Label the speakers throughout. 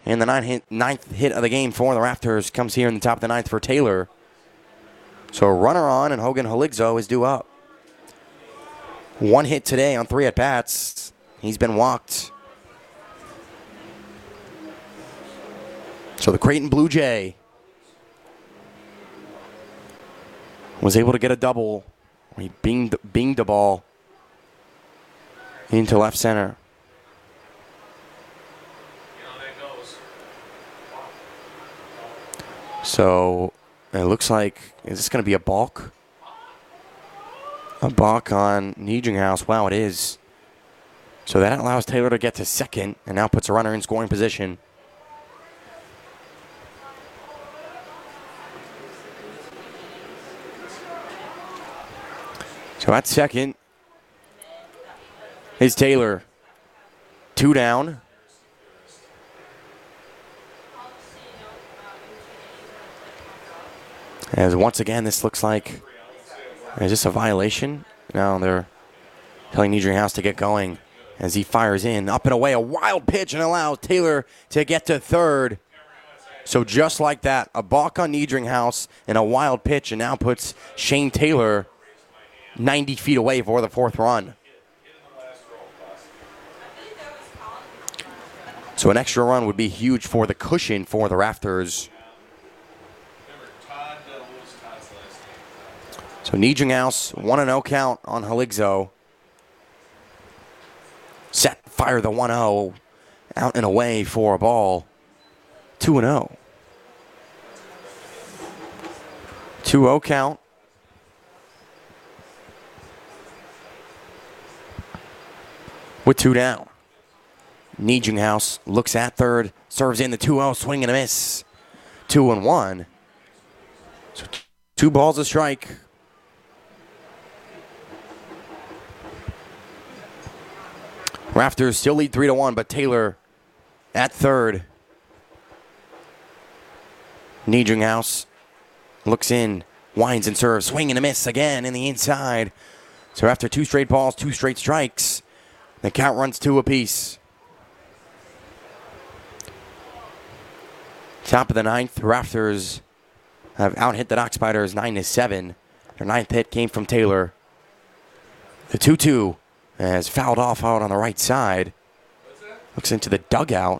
Speaker 1: And the ninth hit of the game for the Raptors comes here in the top of the ninth for Taylor. So a runner on, and Hogan Haligzo is due up. 1 hit today on 3 at-bats. He's been walked. So the Creighton Blue Jay was able to get a double. He binged the ball into left center. So it looks like, is this going to be a balk? A balk on Niedringhaus. Wow, it is. So that allows Taylor to get to second and now puts a runner in scoring position. So at second is Taylor. 2 down. As once again, this looks like, is this a violation? No, they're telling Niedringhaus to get going as he fires in. Up and away, a wild pitch, and allows Taylor to get to third. So just like that, a balk on Niedringhaus and a wild pitch, and now puts Shane Taylor 90 feet away for the 4th run. So an extra run would be huge for the cushion for the Raptors. So Niedringhaus, 1-0 count on Haligzo. Set, fire the 1-0. Out and away for a ball. 2-0. 2-0 count. With 2 down. Niedringhaus looks at third, serves in the 2-0, swing and a miss. 2-1. So 2 balls a strike. Raptors still lead 3-1, but Taylor at third. Niedringhaus looks in, winds and serves, swing and a miss again in the inside. So after 2 straight balls, 2 straight strikes, the count runs 2 apiece. Top of the 9th, Raptors have out-hit the Dock Spiders 9-7. Their 9th hit came from Taylor. The 2-2 has fouled off out on the right side. Looks into the dugout.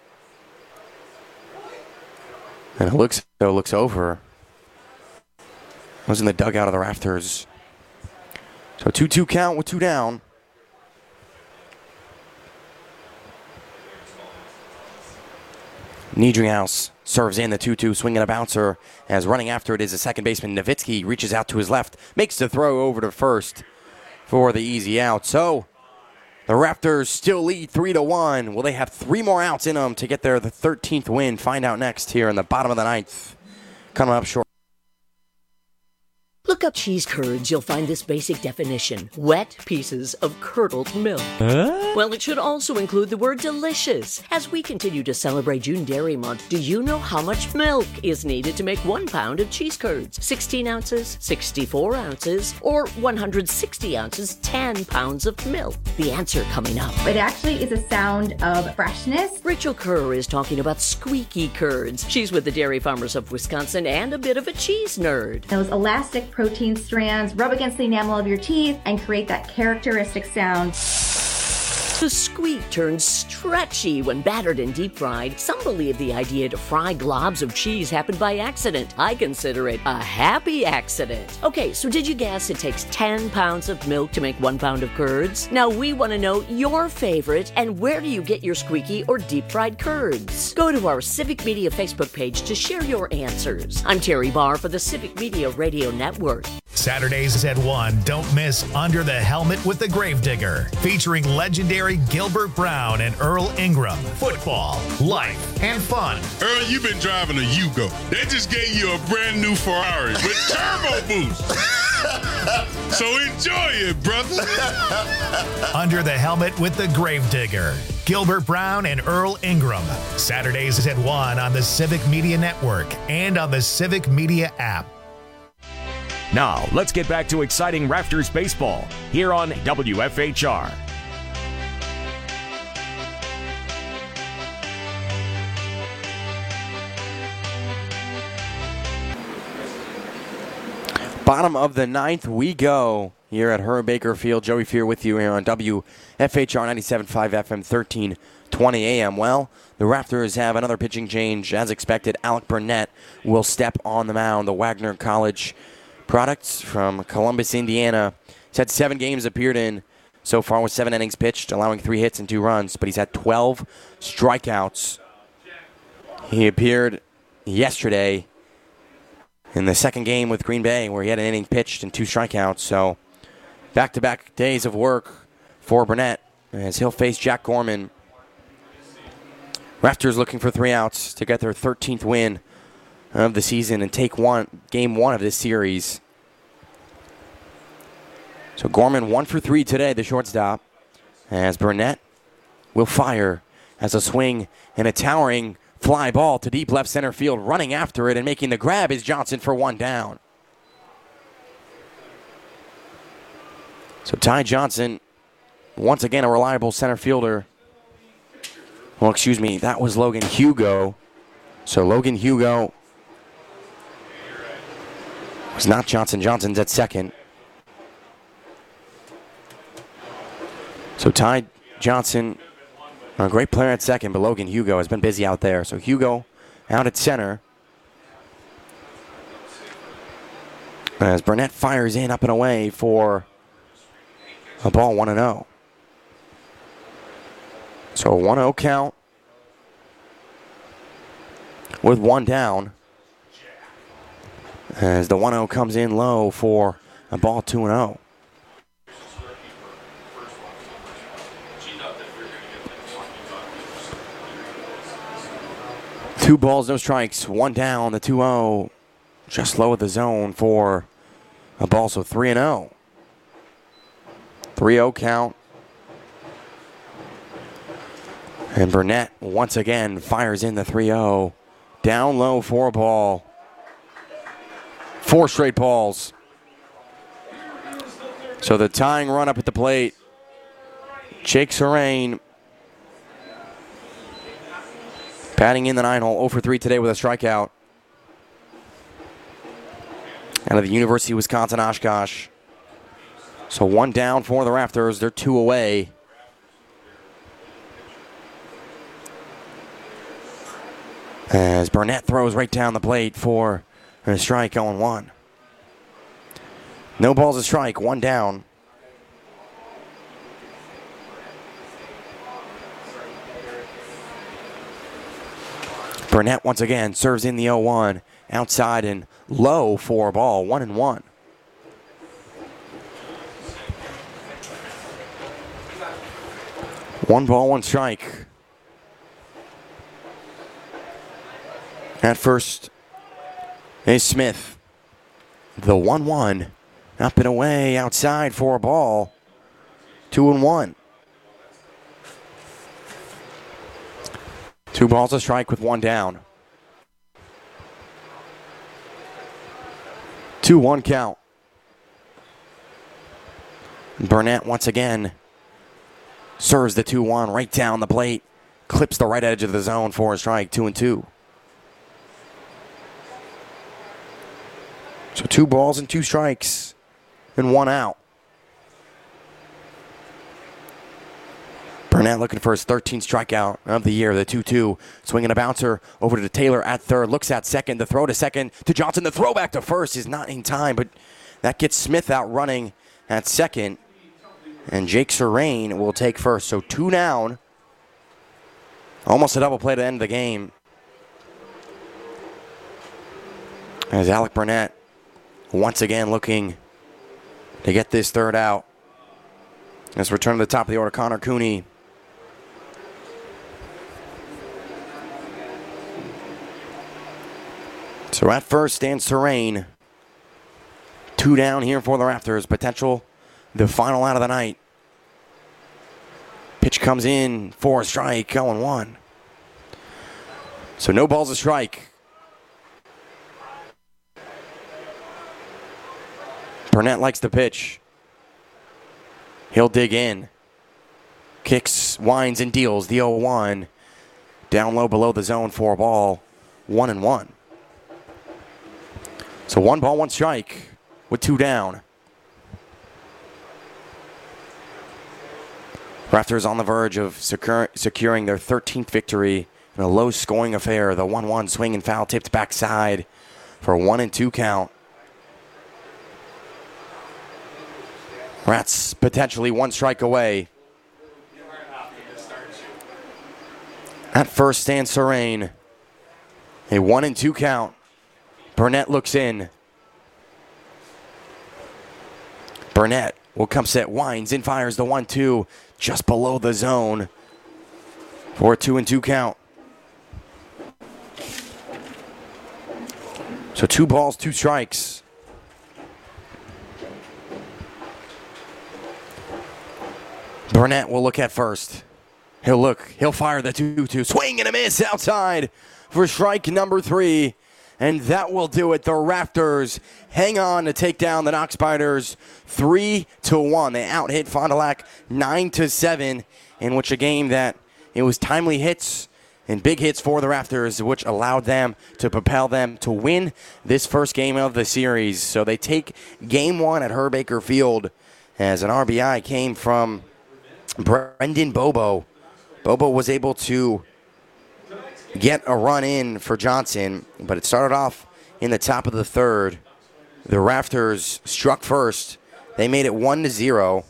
Speaker 1: And it looks over. Was in the dugout of the Raptors. So 2-2 count with 2 down. Niedringhaus serves in the 2-2, swinging a bouncer. As running after it is the second baseman, Nowitzki, reaches out to his left, makes the throw over to first for the easy out. So the Raptors still lead 3-1. Will they have 3 more outs in them to get the 13th win? Find out next here in the bottom of the 9th. Coming up short.
Speaker 2: Look up cheese curds, you'll find this basic definition. Wet pieces of curdled milk. Well, it should also include the word delicious. As we continue to celebrate June Dairy Month, do you know how much milk is needed to make 1 pound of cheese curds? 16 ounces, 64 ounces, or 160 ounces, 10 pounds of milk? The answer coming up.
Speaker 3: It actually is a sound of freshness.
Speaker 2: Rachel Kerr is talking about squeaky curds. She's with the Dairy Farmers of Wisconsin and a bit of a cheese nerd.
Speaker 3: Those elastic protein strands rub against the enamel of your teeth and create that characteristic sound.
Speaker 2: The squeak turns stretchy when battered and deep fried. Some believe the idea to fry globs of cheese happened by accident. I consider it a happy accident. Okay, so did you guess it takes 10 pounds of milk to make 1 pound of curds? Now we want to know your favorite and where do you get your squeaky or deep fried curds? Go to our Civic Media Facebook page to share your answers. I'm Terry Barr for the Civic Media Radio Network.
Speaker 4: Saturdays at 1, don't miss Under the Helmet with the Gravedigger, featuring legendary Gilbert Brown and Earl Ingram. Football, life, and fun.
Speaker 5: Earl, you've been driving a Yugo. They just gave you a brand new Ferrari with turbo boost. So enjoy it, brother.
Speaker 4: Under the Helmet with the Gravedigger, Gilbert Brown and Earl Ingram. Saturdays at 1 on the Civic Media Network and on the Civic Media app.
Speaker 6: Now, let's get back to exciting Raptors baseball here on WFHR.
Speaker 1: Bottom of the ninth, we go here at Herb Baker Field. Joey Fear with you here on WFHR 97.5 FM, 1320 AM. Well, the Raptors have another pitching change. As expected, Alec Burnett will step on the mound. The Wagner College product from Columbus, Indiana. He's had 7 games appeared in so far with 7 innings pitched, allowing 3 hits and 2 runs, but he's had 12 strikeouts. He appeared yesterday in the second game with Green Bay, where he had an inning pitched and 2 strikeouts. So back-to-back days of work for Burnett as he'll face Jack Gorman. Raptors looking for 3 outs to get their 13th win of the season and take game 1 of this series. So Gorman 1 for 3 today, the shortstop, as Burnett will fire as a swing and a towering fly ball to deep left center field. Running after it and making the grab is Johnson for 1 down. So Ty Johnson, once again a reliable center fielder. Well, excuse me, that was Logan Hugo. So Logan Hugo was not Johnson. Johnson's at second. So Ty Johnson, a great player at second, but Logan Hugo has been busy out there. So Hugo out at center. As Burnett fires in up and away for a ball 1-0. So a 1-0 count with 1 down. As the 1-0 comes in low for a ball 2-0. Two balls, no strikes, 1 down, the 2-0 just low of the zone for a ball, so 3-0. 3-0 count. And Burnett once again fires in the 3-0. Down low for a ball. 4 straight balls. So the tying run up at the plate. Jake Serrain batting in the 9-hole, 0 for 3 today with a strikeout. Out of the University of Wisconsin Oshkosh. So 1 down for the Raptors. They're 2 away. As Burnett throws right down the plate for a strike, 0-1. No balls, a strike, 1 down. Burnett once again serves in the 0-1. Outside and low for a ball, 1-1. One ball, 1 strike. At first is Smith. The 1-1. Up and away outside for a ball. 2-1. 2 balls, a strike with 1 down. 2-1 count. Burnett once again serves the 2-1 right down the plate. Clips the right edge of the zone for a strike, 2-2. So 2 balls and 2 strikes and 1 out. Burnett looking for his 13th strikeout of the year, the 2-2. Swinging a bouncer over to Taylor at third. Looks at second. The throw to second to Johnson. The throw back to first is not in time, but that gets Smith out running at second. And Jake Serrain will take first. So 2 down. Almost a double play to end the game. As Alec Burnett once again looking to get this 3rd out. Let's return to the top of the order. Connor Cooney. So at first stands Serrain. 2 down here for the Raptors. Potential the final out of the night. Pitch comes in for a strike, 0-1. So no balls, a strike. Burnett likes the pitch. He'll dig in. Kicks, winds, and deals the 0-1. Down low below the zone for a ball. 1-1. So 1 ball, 1 strike. with 2 down. Raptors on the verge of securing their 13th victory in a low-scoring affair. The 1-1 swing and foul tipped backside for a 1-2 count. Rats potentially 1 strike away. At first stands Serene. A 1-2 count. Burnett looks in. Burnett will come set, winds and fires the 1-2 just below the zone for a 2-2 count. So 2 balls, 2 strikes. Burnett will look at first. He'll fire the 2-2. Swing and a miss outside for strike number 3. And that will do it. The Raptors hang on to take down the Knox Spiders 3-1. They out-hit Fond du Lac 9-7, in which a game that it was timely hits and big hits for the Raptors, which allowed them to propel them to win this first game of the series. So they take game 1 at Herb Baker Field as an RBI came from Brendan Bobo. Bobo was able to get a run in for Johnson, but it started off in the top of the 3rd. The Raptors struck first. They made it 1-0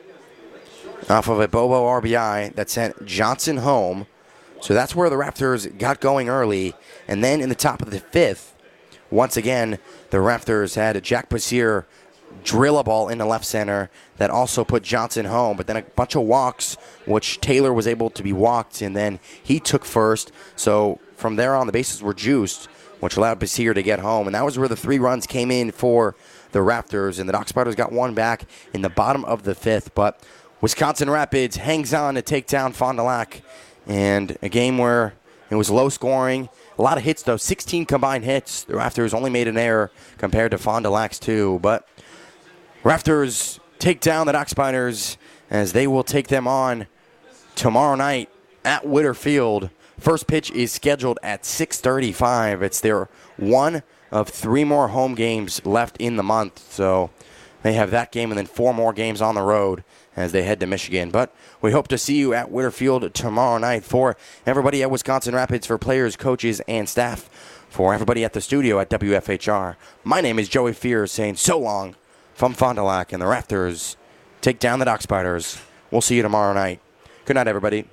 Speaker 1: off of a Bobo RBI that sent Johnson home. So that's where the Raptors got going early. And then in the top of the 5th, once again, the Raptors had Jack Passier drill a ball into left center that also put Johnson home, but then a bunch of walks, which Taylor was able to be walked, and then he took first. So from there on, the bases were juiced, which allowed Passier to get home, and that was where the 3 runs came in for the Raptors, and the Knox Spiders got 1 back in the bottom of the 5th, but Wisconsin Rapids hangs on to take down Fond du Lac, and a game where it was low scoring. A lot of hits, though. 16 combined hits. The Raptors only made an error compared to Fond du Lac's 2, but Raptors take down the Knox Spiders as they will take them on tomorrow night at Witter Field. First pitch is scheduled at 6:35. It's their 1 of 3 more home games left in the month. So they have that game and then 4 more games on the road as they head to Michigan. But we hope to see you at Witter Field tomorrow night. For everybody at Wisconsin Rapids, for players, coaches, and staff, for everybody at the studio at WFHR, my name is Joey Fears saying so long from Fond du Lac, and the Raptors take down the Knox Spiders. We'll see you tomorrow night. Good night, everybody.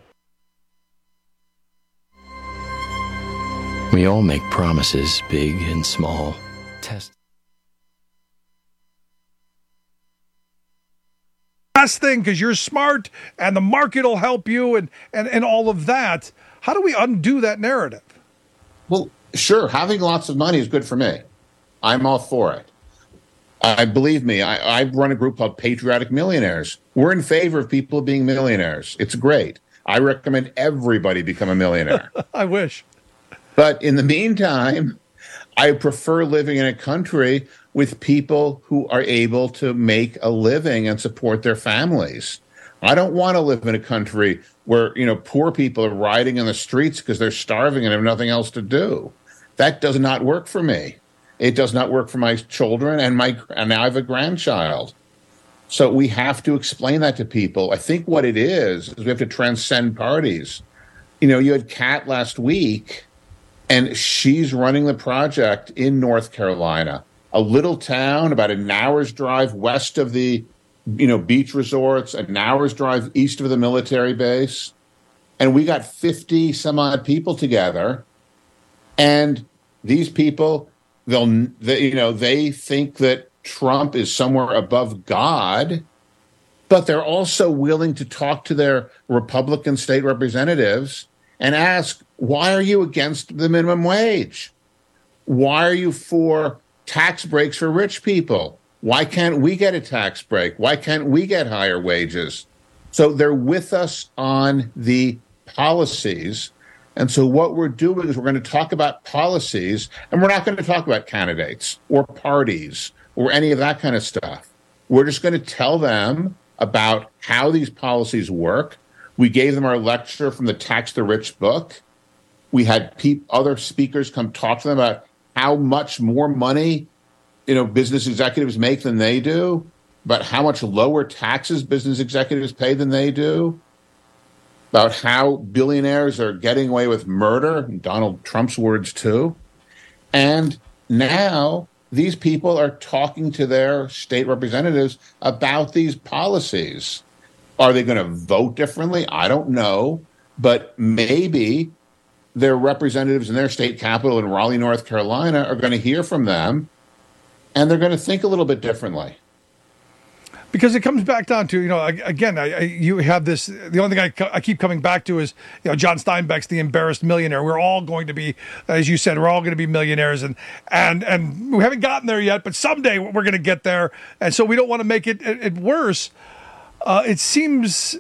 Speaker 7: We all make promises, big and small. Test.
Speaker 8: Best thing, because you're smart and the market will help you and all of that. How do we undo that narrative?
Speaker 9: Well, sure. Having lots of money is good for me. I'm all for it. Believe me, I run a group called Patriotic Millionaires. We're in favor of people being millionaires. It's great. I recommend everybody become a millionaire.
Speaker 8: I wish.
Speaker 9: But in the meantime, I prefer living in a country with people who are able to make a living and support their families. I don't want to live in a country where, poor people are riding in the streets because they're starving and have nothing else to do. That does not work for me. It does not work for my children, and now I have a grandchild. So we have to explain that to people. I think what it is we have to transcend parties. You had Kat last week, and she's running the project in North Carolina, a little town about an hour's drive west of the, beach resorts, an hour's drive east of the military base. And we got 50 some odd people together, and these people, they think that Trump is somewhere above God, but they're also willing to talk to their Republican state representatives and ask, why are you against the minimum wage? Why are you for tax breaks for rich people? Why can't we get a tax break? Why can't we get higher wages? So they're with us on the policies. And so what we're doing is we're going to talk about policies, and we're not going to talk about candidates or parties or any of that kind of stuff. We're just going to tell them about how these policies work. We gave them our lecture from the Tax the Rich book. We had other speakers come talk to them about how much more money business executives make than they do, about how much lower taxes business executives pay than they do, about how billionaires are getting away with murder, Donald Trump's words too. And now these people are talking to their state representatives about these policies. Are they going to vote differently? I don't know. But maybe their representatives in their state capital in Raleigh, North Carolina, are going to hear from them, and they're going to think a little bit differently.
Speaker 8: Because it comes back down to, you have this, the only thing I keep coming back to is, John Steinbeck's The Embarrassed Millionaire. We're all going to be, as you said, we're all going to be millionaires, and we haven't gotten there yet, but someday we're going to get there. And so we don't want to make it worse. It seems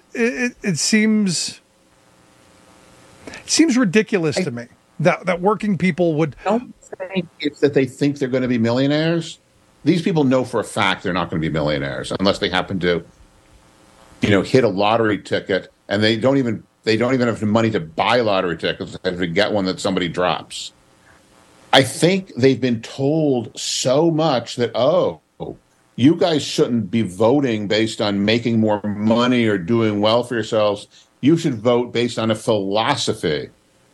Speaker 8: ridiculous to me that working people would. I don't
Speaker 9: think it's that they think they're going to be millionaires. These people know for a fact they're not going to be millionaires unless they happen to, hit a lottery ticket, and they don't even have the money to buy lottery tickets. They have to get one that somebody drops. I think they've been told so much that, you guys shouldn't be voting based on making more money or doing well for yourselves. You should vote based on a philosophy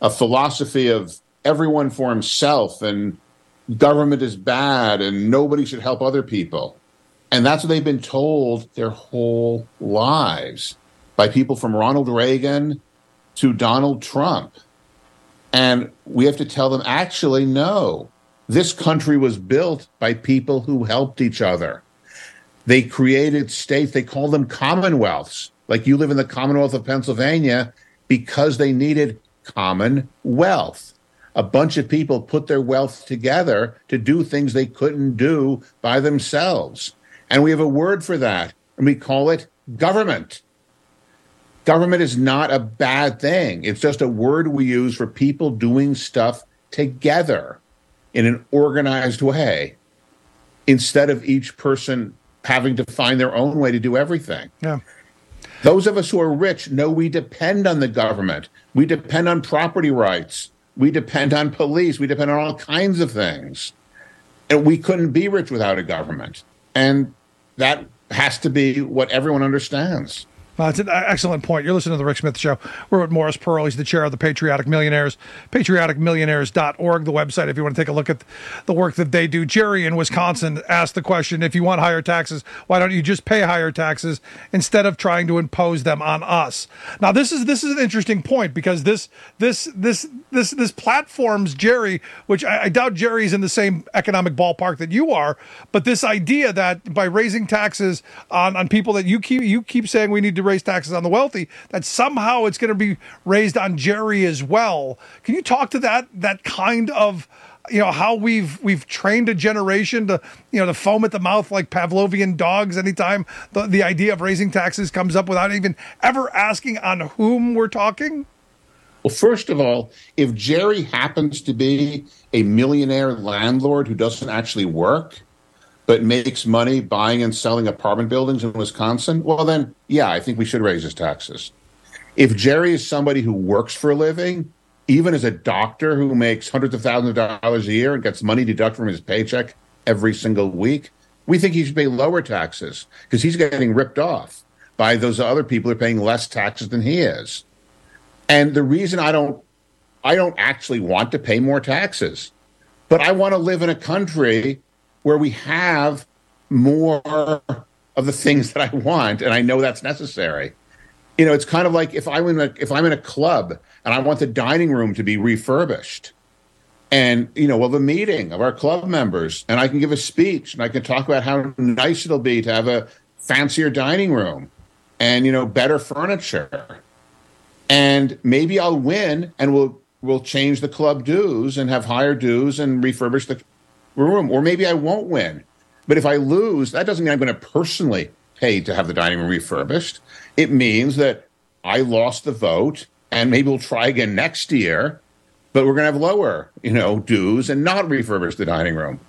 Speaker 9: of everyone for himself, and government is bad and nobody should help other people. And that's what they've been told their whole lives by people from Ronald Reagan to Donald Trump. And we have to tell them, actually, no, this country was built by people who helped each other. They created states, they call them commonwealths. Like you live in the Commonwealth of Pennsylvania because they needed common wealth. A bunch of people put their wealth together to do things they couldn't do by themselves. And we have a word for that, and we call it government. Government is not a bad thing. It's just a word we use for people doing stuff together in an organized way, instead of each person having to find their own way to do everything.
Speaker 8: Yeah.
Speaker 9: Those of us who are rich know we depend on the government. We depend on property rights. We depend on police. We depend on all kinds of things. And we couldn't be rich without a government. And that has to be what everyone understands.
Speaker 8: It's an excellent point. You're listening to The Rick Smith Show. We're with Morris Pearl. He's the chair of the Patriotic Millionaires. Patrioticmillionaires.org, the website, if you want to take a look at the work that they do. Jerry in Wisconsin asked the question, if you want higher taxes, why don't you just pay higher taxes instead of trying to impose them on us? Now, this is an interesting point, because this platforms Jerry, which I doubt Jerry's in the same economic ballpark that you are, but this idea that by raising taxes on people that you keep saying we need to raise taxes on the wealthy, that somehow it's going to be raised on Jerry as well. Can you talk to that kind of, how we've trained a generation to, to foam at the mouth like Pavlovian dogs anytime the idea of raising taxes comes up without even ever asking on whom we're talking?
Speaker 9: Well, first of all, if Jerry happens to be a millionaire landlord who doesn't actually work, but makes money buying and selling apartment buildings in Wisconsin, well then, yeah, I think we should raise his taxes. If Jerry is somebody who works for a living, even as a doctor who makes hundreds of thousands of dollars a year and gets money deducted from his paycheck every single week, we think he should pay lower taxes, because he's getting ripped off by those other people who are paying less taxes than he is. And the reason I don't actually want to pay more taxes, but I want to live in a country where we have more of the things that I want, and I know that's necessary. It's kind of like if I'm in a club and I want the dining room to be refurbished, and the meeting of our club members, and I can give a speech and I can talk about how nice it'll be to have a fancier dining room and better furniture, and maybe I'll win and we'll change the club dues and have higher dues and refurbish the room, or maybe I won't win. But if I lose, that doesn't mean I'm going to personally pay to have the dining room refurbished. It means that I lost the vote, and maybe we'll try again next year, but we're going to have lower, dues and not refurbish the dining room.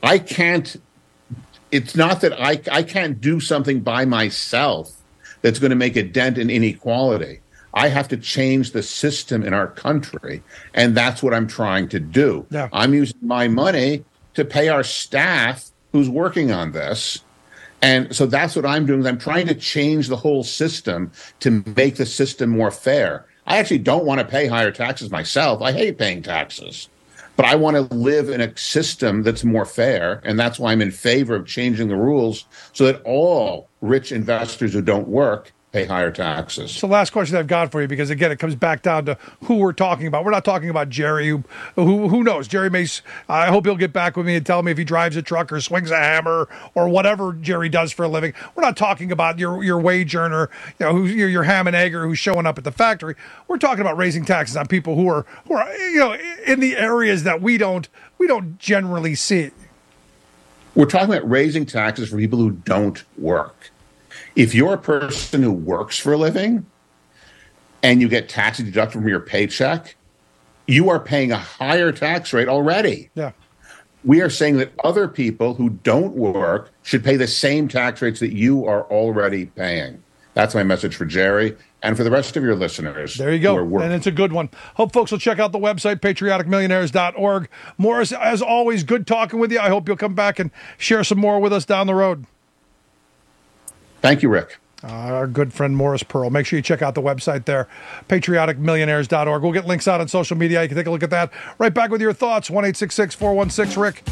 Speaker 9: It's not that I can't do something by myself that's going to make a dent in inequality. I have to change the system in our country, and that's what I'm trying to do.
Speaker 8: Yeah.
Speaker 9: I'm using my money to pay our staff who's working on this. And so that's what I'm doing. I'm trying to change the whole system to make the system more fair. I actually don't want to pay higher taxes myself. I hate paying taxes. But I want to live in a system that's more fair. And that's why I'm in favor of changing the rules so that all rich investors who don't work pay higher taxes.
Speaker 8: So last question I've got for you, because again, it comes back down to who we're talking about. We're not talking about Jerry, who knows? Jerry Mace, I hope he'll get back with me and tell me if he drives a truck or swings a hammer or whatever Jerry does for a living. We're not talking about your wage earner, who's your ham and egger who's showing up at the factory. We're talking about raising taxes on people who are in the areas that we don't generally see.
Speaker 9: We're talking about raising taxes for people who don't work. If you're a person who works for a living and you get taxes deducted from your paycheck, you are paying a higher tax rate already.
Speaker 8: Yeah.
Speaker 9: We are saying that other people who don't work should pay the same tax rates that you are already paying. That's my message for Jerry and for the rest of your listeners.
Speaker 8: There you go. And it's a good one. Hope folks will check out the website, patrioticmillionaires.org. Morris, as always, good talking with you. I hope you'll come back and share some more with us down the road.
Speaker 9: Thank you, Rick.
Speaker 8: Our good friend Morris Pearl. Make sure you check out the website there, patrioticmillionaires.org. We'll get links out on social media. You can take a look at that. Right back with your thoughts. 1-866-416-RICK.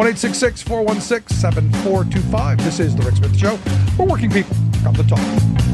Speaker 8: 1-866-416-7425. This is The Rick Smith Show. For working people. Come to talk.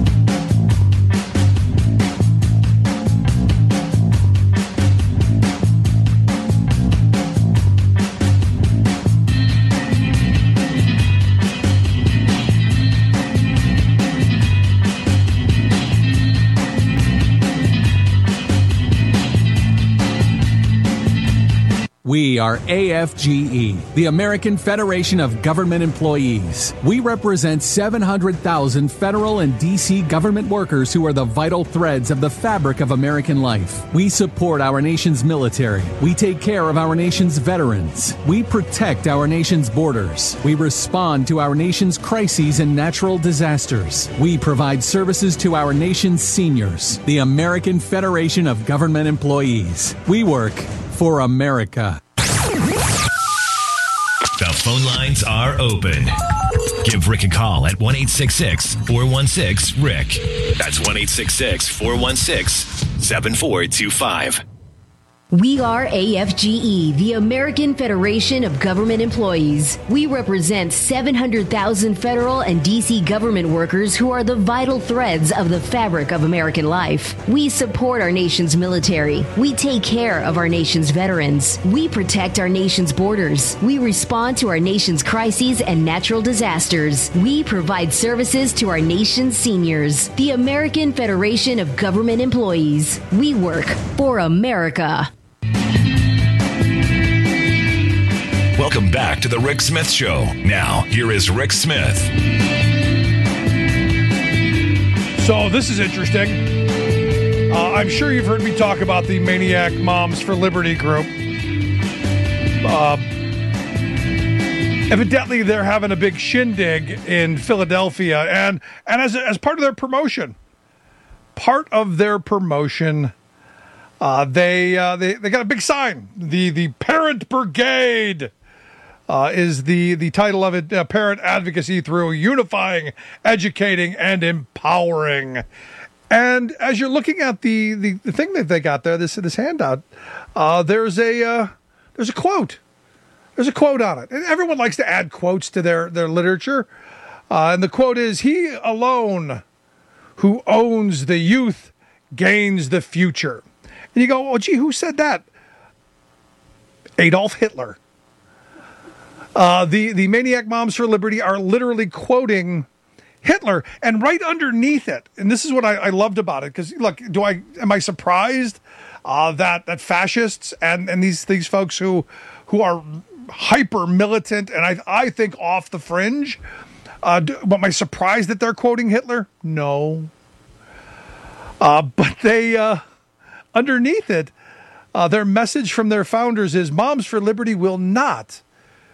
Speaker 10: We are AFGE, the American Federation of Government Employees. We represent 700,000 federal and D.C. government workers who are the vital threads of the fabric of American life. We support our nation's military. We take care of our nation's veterans. We protect our nation's borders. We respond to our nation's crises and natural disasters. We provide services to our nation's seniors. The American Federation of Government Employees. We work for America.
Speaker 4: The phone lines are open. Give Rick a call at 1-866-416-RICK. That's 1-866-416-7425.
Speaker 11: We are AFGE, the American Federation of Government Employees. We represent 700,000 federal and D.C. government workers who are the vital threads of the fabric of American life. We support our nation's military. We take care of our nation's veterans. We protect our nation's borders. We respond to our nation's crises and natural disasters. We provide services to our nation's seniors. The American Federation of Government Employees. We work for America.
Speaker 4: Welcome back to The Rick Smith Show. Now, here is Rick Smith.
Speaker 8: So this is interesting. I'm sure you've heard me talk about the Maniac Moms for Liberty group. Evidently, they're having a big shindig in Philadelphia, and as part of their promotion, they got a big sign. The Parent Brigade is the title of it. Parent advocacy through unifying, educating, and empowering. And as you're looking at the thing that they got there, this handout, there's a quote. There's a quote on it, and everyone likes to add quotes to their literature. And the quote is, "He alone who owns the youth gains the future." And you go, "Oh, gee, who said that?" Adolf Hitler. The Maniac Moms for Liberty are literally quoting Hitler, and right underneath it, and this is what I loved about it, because look, am I surprised that fascists and these folks who are hyper militant and I think off the fringe, am I surprised that they're quoting Hitler? No. But they underneath it, their message from their founders is Moms for Liberty will not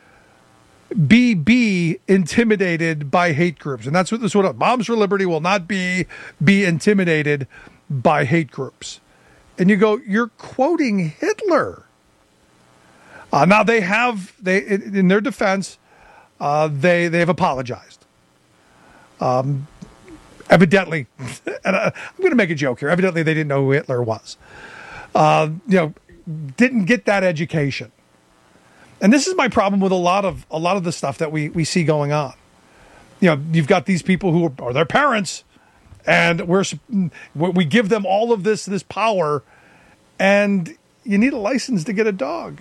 Speaker 8: be intimidated by hate groups. And that's what this would. Moms for Liberty will not be intimidated by hate groups. And you go, you're quoting Hitler. Now they in their defense, they've apologized. Evidently, and I'm going to make a joke here. Evidently, they didn't know who Hitler was. Didn't get that education. And this is my problem with a lot of the stuff that we see going on. You've got these people who are their parents, and we give them all of this power, and you need a license to get a dog.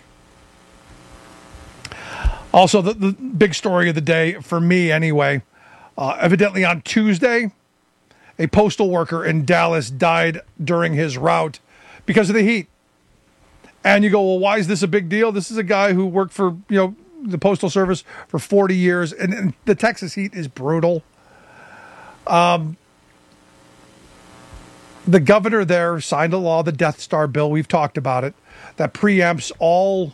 Speaker 8: Also, the big story of the day, for me anyway, evidently on Tuesday, a postal worker in Dallas died during his route because of the heat. And you go, well, why is this a big deal? This is a guy who worked for, the Postal Service for 40 years, and the Texas heat is brutal. The governor there signed a law, the Death Star bill, we've talked about it, that preempts all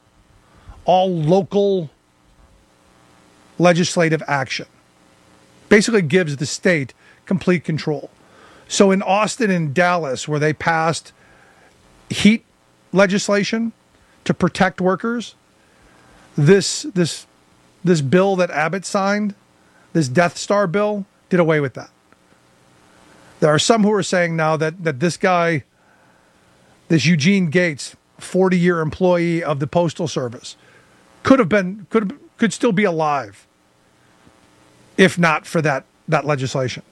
Speaker 8: local legislative action. Basically gives the state complete control. So in Austin and Dallas, where they passed heat legislation to protect workers, this bill that Abbott signed, this Death Star bill, did away with that. There are some who are saying now that this guy, this Eugene Gates, 40-year employee of the Postal Service, could still be alive if not for that legislation.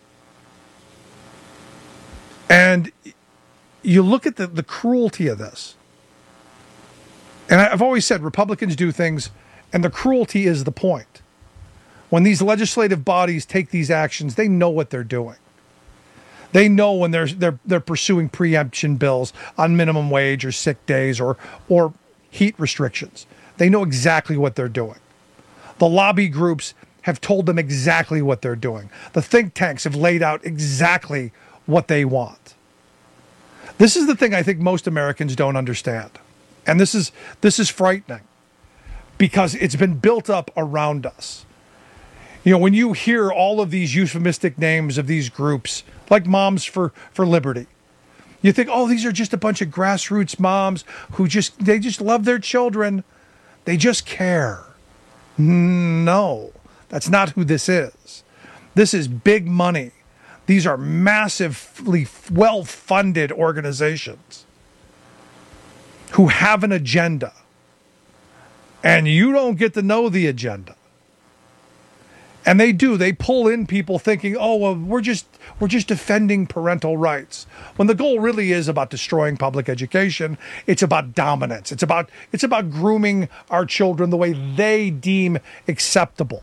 Speaker 8: And you look at the cruelty of this. And I've always said Republicans do things, and the cruelty is the point. When these legislative bodies take these actions, they know what they're doing. They know when they're pursuing preemption bills on minimum wage or sick days or heat restrictions. They know exactly what they're doing. The lobby groups have told them exactly what they're doing. The think tanks have laid out exactly what they want. This is the thing I think most Americans don't understand. And this is frightening because it's been built up around us. When you hear all of these euphemistic names of these groups, like Moms for Liberty, you think, oh, these are just a bunch of grassroots moms who just love their children. They just care. No, that's not who this is. This is big money. These are massively well-funded organizations who have an agenda. And you don't get to know the agenda. And they do. They pull in people thinking, oh, well, we're just defending parental rights. When the goal really is about destroying public education, it's about dominance. It's about grooming our children the way they deem acceptable.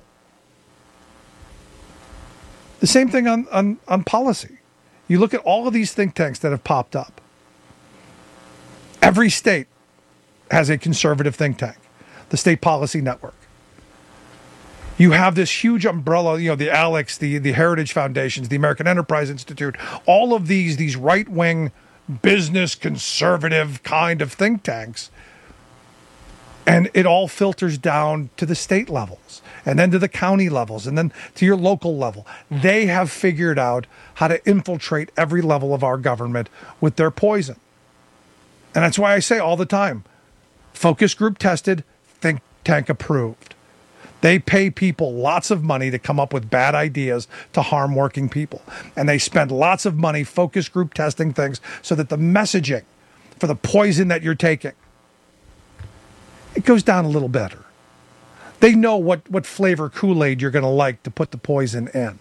Speaker 8: The same thing on policy. You look at all of these think tanks that have popped up. Every state has a conservative think tank, the State Policy Network. You have this huge umbrella, the ALEC, the Heritage Foundations, the American Enterprise Institute, all of these right-wing business conservative kind of think tanks. And it all filters down to the state levels and then to the county levels and then to your local level. They have figured out how to infiltrate every level of our government with their poison. And that's why I say all the time, focus group tested, think tank approved. They pay people lots of money to come up with bad ideas to harm working people. And they spend lots of money focus group testing things so that the messaging for the poison that you're taking, it goes down a little better. They know what flavor Kool-Aid you're going to like to put the poison in.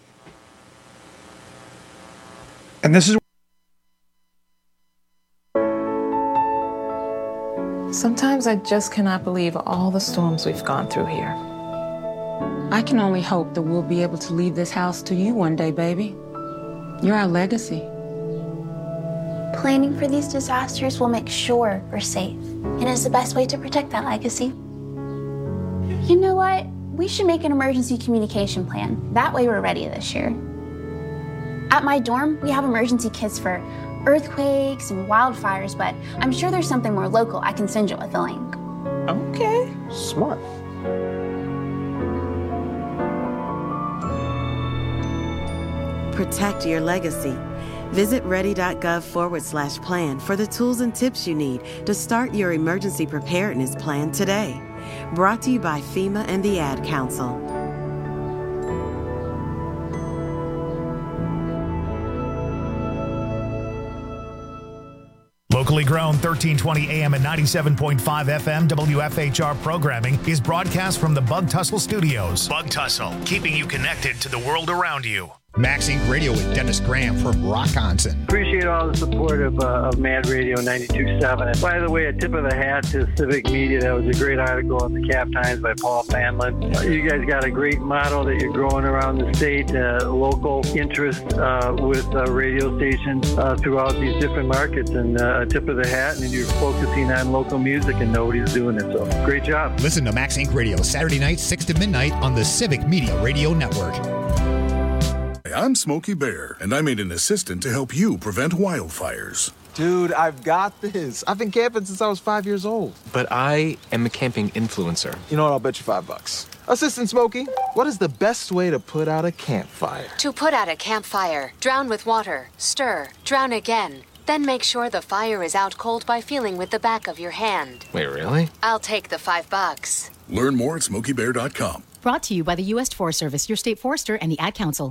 Speaker 8: And this is...
Speaker 12: Sometimes I just cannot believe all the storms we've gone through here.
Speaker 13: I can only hope that we'll be able to leave this house to you one day, baby. You're our legacy.
Speaker 14: Planning for these disasters will make sure we're safe, and is the best way to protect that legacy. You know what? We should make an emergency communication plan. That way we're ready this year. At my dorm, we have emergency kits for earthquakes and wildfires, but I'm sure there's something more local I can send you with a link.
Speaker 15: Okay, smart.
Speaker 16: Protect your legacy. Visit ready.gov/plan for the tools and tips you need to start your emergency preparedness plan today. Brought to you by FEMA and the Ad Council.
Speaker 4: Locally grown 1320 AM and 97.5 FM WFHR programming is broadcast from the Bug Tussle Studios. Bug Tussle, keeping you connected to the world around you.
Speaker 17: Max Inc. Radio with Dennis Graham from Rockonson.
Speaker 18: Appreciate all the support of Mad Radio 92.7. And by the way, a tip of the hat to Civic Media. That was a great article in the Cap Times by Paul Fanlin. You guys got a great model that you're growing around the state, local interest with radio stations throughout these different markets. And a tip of the hat, and you're focusing on local music, and nobody's doing it. So great job.
Speaker 17: Listen to Max Inc. Radio Saturday night, 6 to midnight on the Civic Media Radio Network.
Speaker 19: I'm Smokey Bear, and I made an assistant to help you prevent wildfires.
Speaker 15: Dude, I've got this. I've been camping since I was 5 years old.
Speaker 20: But I am a camping influencer.
Speaker 15: You know what? I'll bet you $5. Assistant Smokey, what is the best way to put out a campfire?
Speaker 21: To put out a campfire, drown with water, stir, drown again. Then make sure the fire is out cold by feeling with the back of your hand.
Speaker 20: Wait, really?
Speaker 21: I'll take the $5.
Speaker 19: Learn more at SmokeyBear.com.
Speaker 22: Brought to you by the U.S. Forest Service, your state forester, and the Ad Council.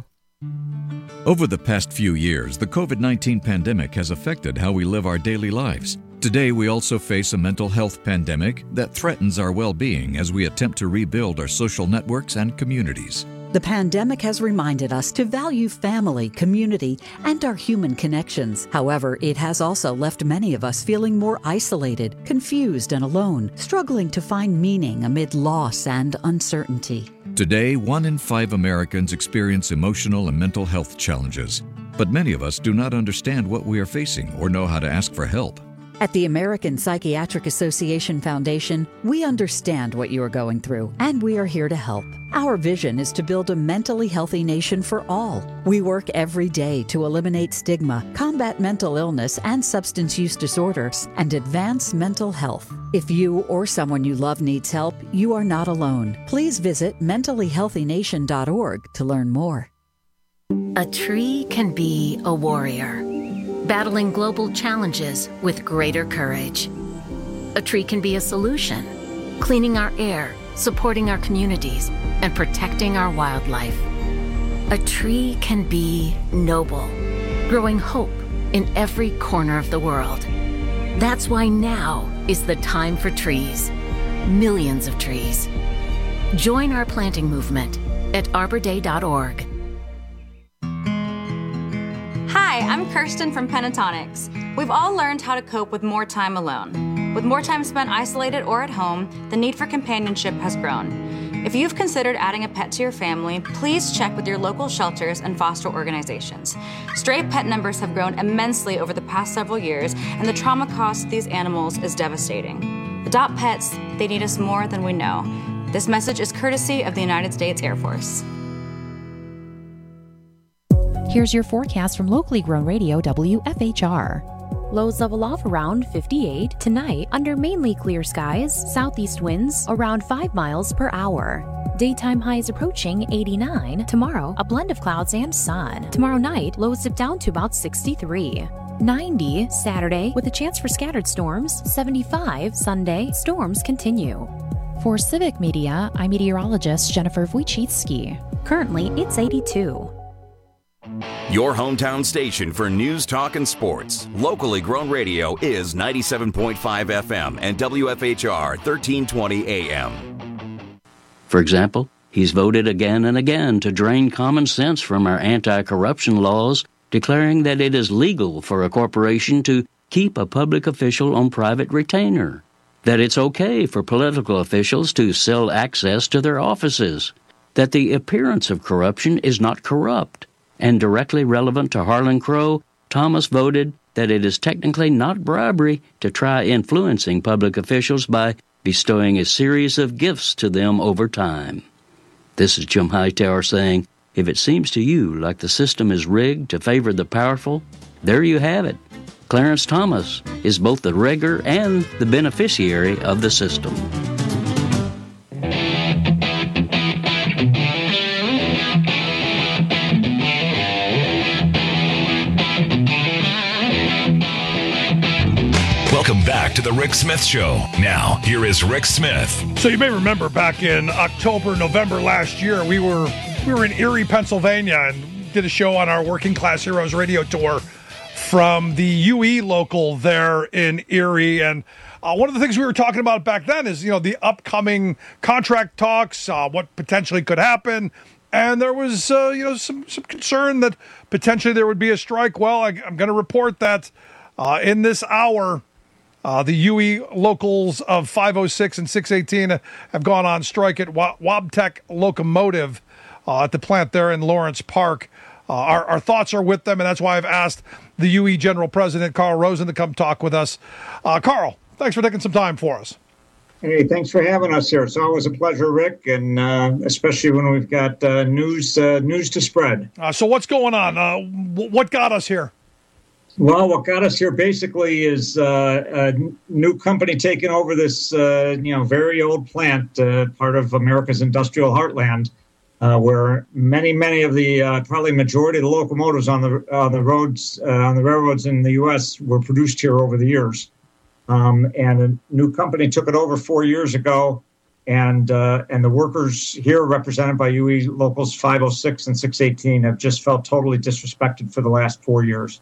Speaker 23: Over the past few years, the COVID-19 pandemic has affected how we live our daily lives. Today, we also face a mental health pandemic that threatens our well-being as we attempt to rebuild our social networks and communities.
Speaker 24: The pandemic has reminded us to value family, community, and our human connections. However, it has also left many of us feeling more isolated, confused, and alone, struggling to find meaning amid loss and uncertainty.
Speaker 23: Today, 1 in 5 Americans experience emotional and mental health challenges, but many of us do not understand what we are facing or know how to ask for help.
Speaker 24: At the American Psychiatric Association Foundation, we understand what you are going through, and we are here to help. Our vision is to build a mentally healthy nation for all. We work every day to eliminate stigma, combat mental illness and substance use disorders, and advance mental health. If you or someone you love needs help, you are not alone. Please visit mentallyhealthynation.org to learn more.
Speaker 2: A tree can be a warrior, battling global challenges with greater courage. A tree can be a solution, cleaning our air, supporting our communities, and protecting our wildlife. A tree can be noble, growing hope in every corner of the world. That's why now is the time for trees. Millions of trees. Join our planting movement at arborday.org.
Speaker 25: Hi, I'm Kirsten from Pentatonics. We've all learned how to cope with more time alone. With more time spent isolated or at home, the need for companionship has grown. If you've considered adding a pet to your family, please check with your local shelters and foster organizations. Stray pet numbers have grown immensely over the past several years, and the trauma caused to these animals is devastating. Adopt pets, they need us more than we know. This message is courtesy of the United States Air Force.
Speaker 26: Here's your forecast from locally grown radio WFHR. Lows level off around 58. Tonight, under mainly clear skies, southeast winds around 5 miles per hour. Daytime highs approaching 89. Tomorrow, a blend of clouds and sun. Tomorrow night, lows dip down to about 63. 90 Saturday with a chance for scattered storms. 75 Sunday, storms continue. For Civic Media, I'm meteorologist Jennifer Wojcicki. Currently, it's 82.
Speaker 6: Your hometown station for news, talk, and sports. Locally grown radio is 97.5 FM and WFHR 1320 AM.
Speaker 7: For example, he's voted again and again to drain common sense from our anti-corruption laws, declaring that it is legal for a corporation to keep a public official on private retainer, that it's okay for political officials to sell access to their offices, that the appearance of corruption is not corrupt. And directly relevant to Harlan Crow, Thomas voted that it is technically not bribery to try influencing public officials by bestowing a series of gifts to them over time. This is Jim Hightower saying, if it seems to you like the system is rigged to favor the powerful, there you have it. Clarence Thomas is both the rigger and the beneficiary of the system.
Speaker 4: Welcome back to the Rick Smith Show. Now, here is Rick Smith.
Speaker 8: So you may remember back in October, November last year, we were in Erie, Pennsylvania, and did a show on our Working Class Heroes radio tour from the UE local there in Erie. And one of the things we were talking about back then is, the upcoming contract talks, what potentially could happen. And there was, some concern that potentially there would be a strike. Well, I'm going to report that in this hour, the UE locals of 506 and 618 have gone on strike at Wabtec Locomotive at the plant there in Lawrence Park. Our thoughts are with them, and that's why I've asked the UE General President, Carl Rosen, to come talk with us. Carl, thanks for taking some time for us.
Speaker 1: Hey, thanks for having us here. It's always a pleasure, Rick, and especially when we've got news to spread.
Speaker 8: So what's going on? What got us here?
Speaker 1: Well, what got us here basically is a new company taking over this, very old plant, part of America's industrial heartland, where many of the probably majority of the locomotives on the roads on the railroads in the U.S. were produced here over the years. And a new company took it over 4 years ago, and the workers here, represented by UE locals 506 and 618, have just felt totally disrespected for the last 4 years.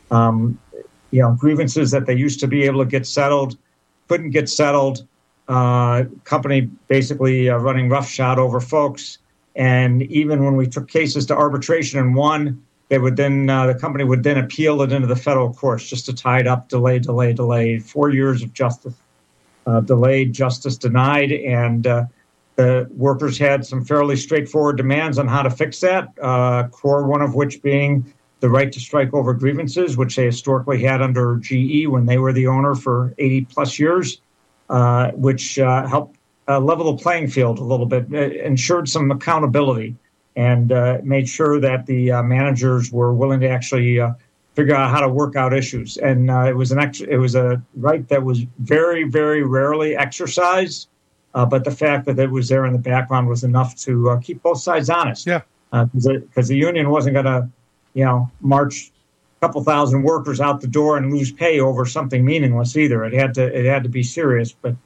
Speaker 1: Grievances that they used to be able to get settled couldn't get settled. Company basically running roughshod over folks. And even when we took cases to arbitration and won, they would then the company would then appeal it into the federal courts just to tie it up, delay. 4 years of justice delayed, justice denied, and the workers had some fairly straightforward demands on how to fix that. Core one of which being the right to strike over grievances, which they historically had under GE when they were the owner for 80 plus years, which helped level the playing field a little bit, ensured some accountability, and made sure that the managers were willing to actually figure out how to work out issues. And it was a right that was very, very rarely exercised, but the fact that it was there in the background was enough to keep both sides honest.
Speaker 8: Yeah,
Speaker 1: because the union wasn't going to, march a couple thousand workers out the door and lose pay over something meaningless either. It had to be serious. But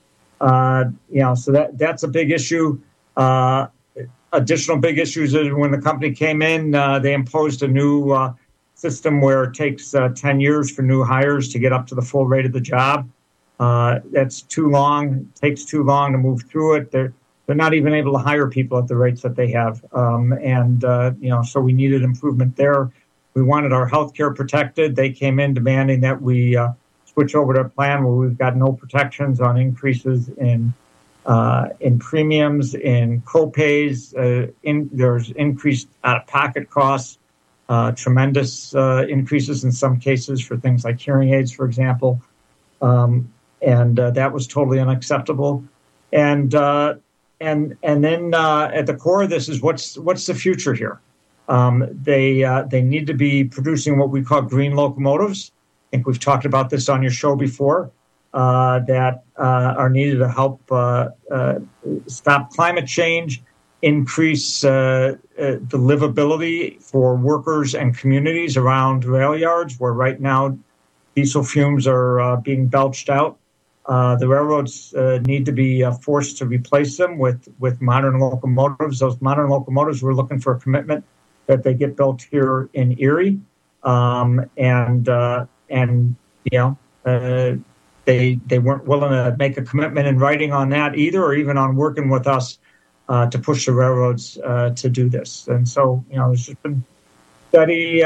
Speaker 1: so that's a big issue. Additional big issues is when the company came in, they imposed a new system where it takes 10 years for new hires to get up to the full rate of the job. That's too long. It takes too long to move through it. They're not even able to hire people at the rates that they have. So we needed improvement there. We wanted our health care protected. They came in demanding that we switch over to a plan where we've got no protections on increases in premiums, in co-pays. There's increased out-of-pocket costs, tremendous increases in some cases for things like hearing aids, for example. And that was totally unacceptable. And then at the core of this is what's the future here? They need to be producing what we call green locomotives. I think we've talked about this on your show before. That are needed to help stop climate change, increase the livability for workers and communities around rail yards, where right now diesel fumes are being belched out. The railroads need to be forced to replace them with modern locomotives. Those modern locomotives, we're looking for a commitment that they get built here in Erie, They weren't willing to make a commitment in writing on that either, or even on working with us to push the railroads to do this. And so, there's just been steady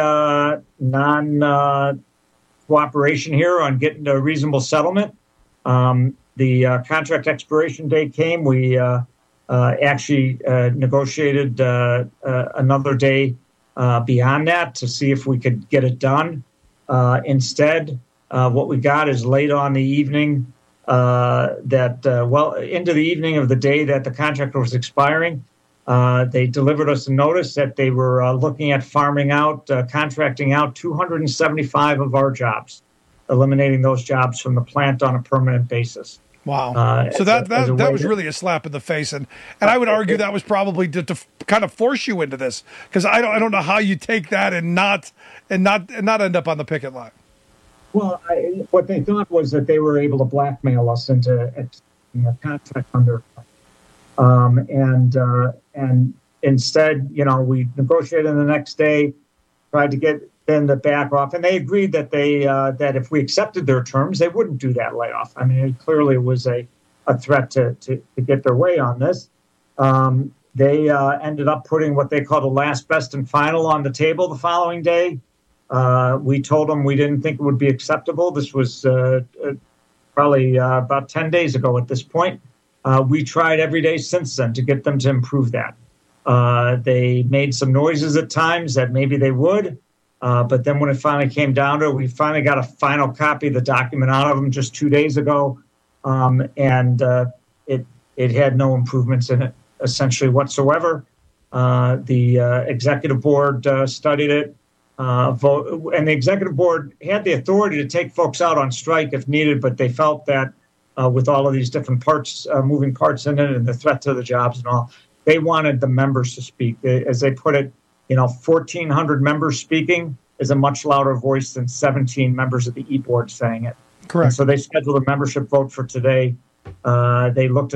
Speaker 1: non-cooperation here on getting a reasonable settlement. The contract expiration date came. We actually negotiated another day beyond that to see if we could get it done. Instead, what we got is late on the evening into the evening of the day that the contract was expiring, they delivered us a notice that they were looking at farming out, contracting out 275 of our jobs, eliminating those jobs from the plant on a permanent basis.
Speaker 8: Wow. So that was really a slap in the face. And I would argue that was probably to kind of force you into this, because I don't know how you take that and not end up on the picket line.
Speaker 1: Well, what they thought was that they were able to blackmail us into a contract under, and instead, we negotiated the next day, tried to get then to back off. And they agreed that that if we accepted their terms, they wouldn't do that layoff. I mean, it clearly was a threat to get their way on this. They ended up putting what they called a last, best, and final on the table the following day. We told them we didn't think it would be acceptable. This was probably about 10 days ago at this point. We tried every day since then to get them to improve that. They made some noises at times that maybe they would, but then when it finally came down to it, we finally got a final copy of the document out of them just 2 days ago, and it had no improvements in it essentially whatsoever. The executive board studied it, and the executive board had the authority to take folks out on strike if needed, but they felt that with all of these different parts, moving parts in it, and the threat to the jobs and all, they wanted the members to speak. As they put it, 1,400 members speaking is a much louder voice than 17 members of the E-board saying it.
Speaker 8: Correct.
Speaker 1: And so they scheduled a membership vote for today. They looked at